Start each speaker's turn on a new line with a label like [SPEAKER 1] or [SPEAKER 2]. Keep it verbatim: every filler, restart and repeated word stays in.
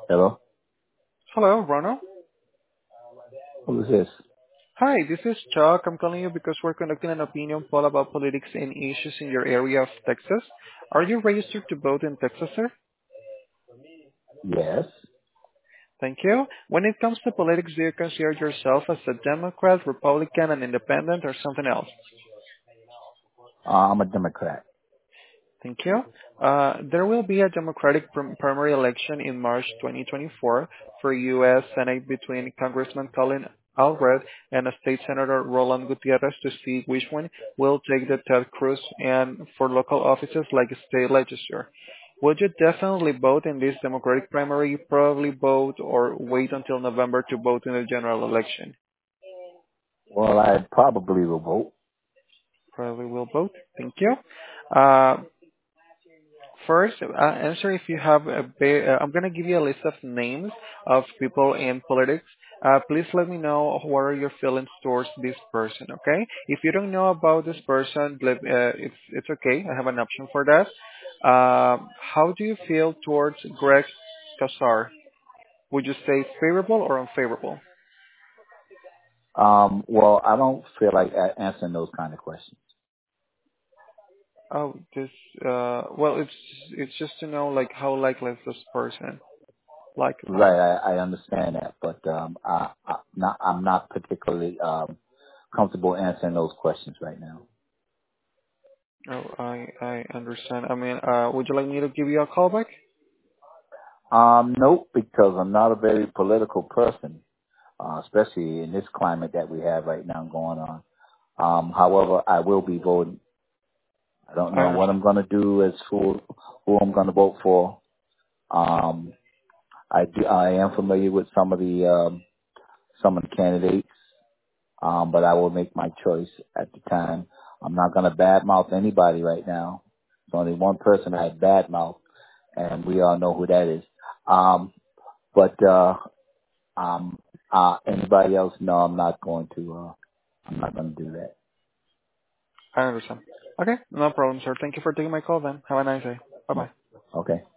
[SPEAKER 1] Hello?
[SPEAKER 2] Hello, Ronald.
[SPEAKER 1] Who is this?
[SPEAKER 2] Hi, this is Chuck. I'm calling you because we're conducting an opinion poll about politics and issues in your area of Texas. Are you registered to vote in Texas, sir?
[SPEAKER 1] Yes.
[SPEAKER 2] Thank you. When it comes to politics, do you consider yourself as a Democrat, Republican, an independent, or something else?
[SPEAKER 1] Uh, I'm a Democrat.
[SPEAKER 2] Thank you. Uh, there will be a Democratic prim- primary election in March twenty twenty-four for U S. Senate between Congressman Colin Allred and State Senator Roland Gutierrez to see which one will take the Ted Cruz and for local offices like state legislature. Would you definitely vote in this Democratic primary, probably vote, or wait until November to vote in the general election?
[SPEAKER 1] Well, I probably will vote.
[SPEAKER 2] Probably will vote. Thank you. Uh, First, uh, answer if you have a ba- uh, I'm going to give you a list of names of people in politics. Uh, please let me know what are your feelings towards this person, okay? If you don't know about this person, let, uh, it's, it's okay. I have an option for that. Uh, how do you feel towards Greg Casar? Would you say favorable or unfavorable?
[SPEAKER 1] Um, well, I don't feel like a- answering those kind of questions.
[SPEAKER 2] Oh, this, uh, well, it's, it's just to know, like, how likely is this person? Likable.
[SPEAKER 1] Right, I, I understand that, but um, I, I not, I'm not particularly um, comfortable answering those questions right now.
[SPEAKER 2] Oh, I I understand. I mean, uh, would you like me to give you a call back?
[SPEAKER 1] Um, nope, because I'm not a very political person, uh, especially in this climate that we have right now going on. Um, however, I will be voting. I don't
[SPEAKER 2] I
[SPEAKER 1] know what
[SPEAKER 2] understand.
[SPEAKER 1] I'm going to do as who who I'm going to vote for. Um, I do, I am familiar with some of the um, some of the candidates, um, but I will make my choice at the time. I'm not going to badmouth anybody right now. There's only one person I badmouth, and we all know who that is. Um, but uh, um, uh, anybody else? No, I'm not going to. Uh, I'm not going to do that.
[SPEAKER 2] I understand. Okay, no problem, sir. Thank you for taking my call then. Have a nice day. Bye-bye.
[SPEAKER 1] No. Okay.